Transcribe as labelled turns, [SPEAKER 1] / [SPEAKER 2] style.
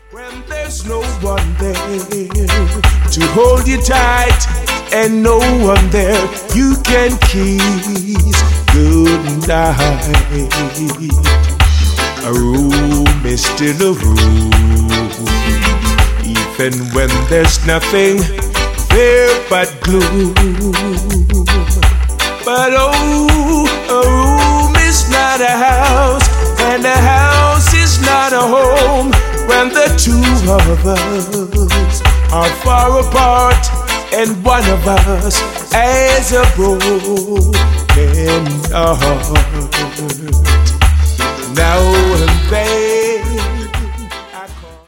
[SPEAKER 1] When there's no one there to hold you tight and no one there you can kiss goodnight. A room is still a room, even when there's nothing there but gloom. But oh, a room is not a house, and a house is not a home when the two of us are far apart and one of us has a broken heart. Now and then